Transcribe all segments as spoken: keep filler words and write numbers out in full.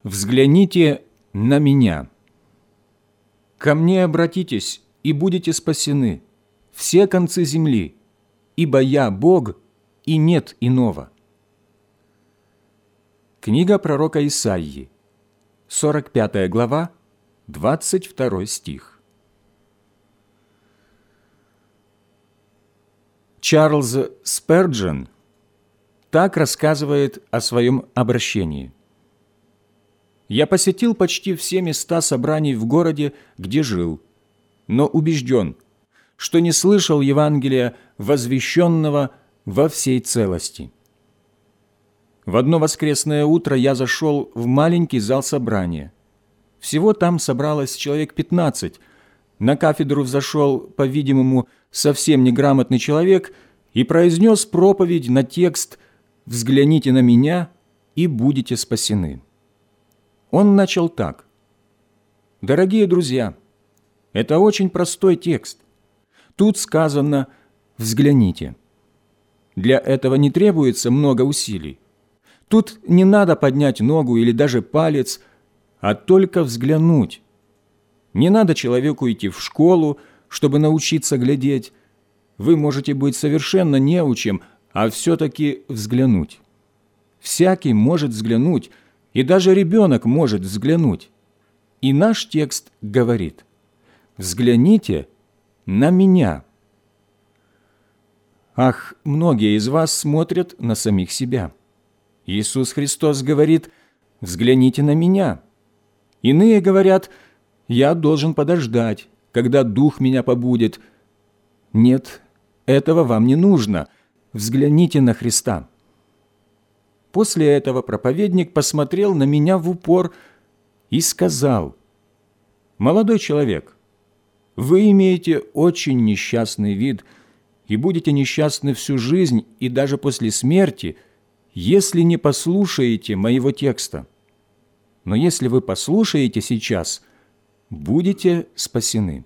взгляните на меня. Ко мне обратитесь, и будете спасены, все концы земли, ибо я Бог, и нет иного». Книга пророка Исаии, сорок пятая глава, двадцать второй стих. Чарльз Сперджен так рассказывает о своем обращении. «Я посетил почти все места собраний в городе, где жил, но убежден, что не слышал Евангелия, возвещенного во всей целости. В одно воскресное утро я зашел в маленький зал собрания. Всего там собралось человек пятнадцать. На кафедру взошел, по-видимому, совсем неграмотный человек и произнес проповедь на текст «Взгляните на меня, и будете спасены». Он начал так: «Дорогие друзья, это очень простой текст. Тут сказано «взгляните». Для этого не требуется много усилий. Тут не надо поднять ногу или даже палец, а только взглянуть. Не надо человеку идти в школу, чтобы научиться глядеть. Вы можете быть совершенно неучим, а все-таки взглянуть. Всякий может взглянуть, и даже ребенок может взглянуть. И наш текст говорит: «Взгляните на меня». Ах, многие из вас смотрят на самих себя. Иисус Христос говорит: «Взгляните на меня». Иные говорят: «Я должен подождать, когда Дух меня побудит». Нет, этого вам не нужно. Взгляните на Христа. После этого проповедник посмотрел на меня в упор и сказал: «Молодой человек, вы имеете очень несчастный вид и будете несчастны всю жизнь и даже после смерти, если не послушаете моего текста. Но если вы послушаете сейчас, будете спасены».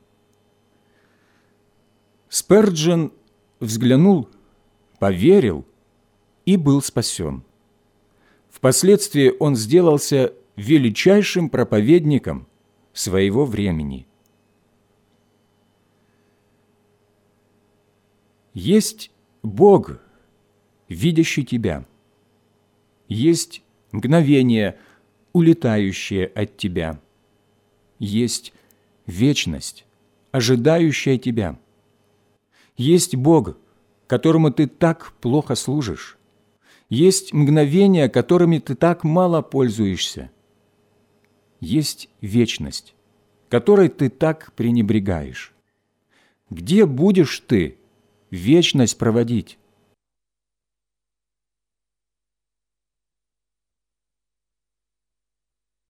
Сперджен взглянул, поверил и был спасен. Впоследствии он сделался величайшим проповедником своего времени. Есть Бог, видящий тебя. Есть мгновение, улетающее от тебя. Есть вечность, ожидающая тебя. Есть Бог, которому ты так плохо служишь. Есть мгновения, которыми ты так мало пользуешься. Есть вечность, которой ты